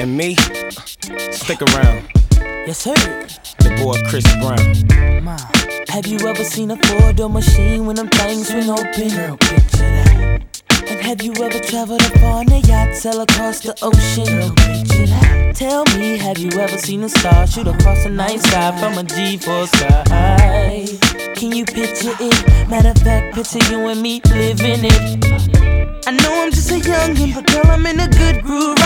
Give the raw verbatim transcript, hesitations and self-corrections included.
and me, stick around. Yes, sir. The boy Chris Brown. Ma, have you ever seen a four-door machine when them things swing open? Girl, picture that. And have you ever traveled afar on a yacht, sail across the ocean? Girl, picture that. Tell me, have you ever seen a star shoot across the night sky from a G four sky? Can you picture it? Matter of fact, picture you and me living it. I know I'm just a youngin', but girl, I'm in a good groove.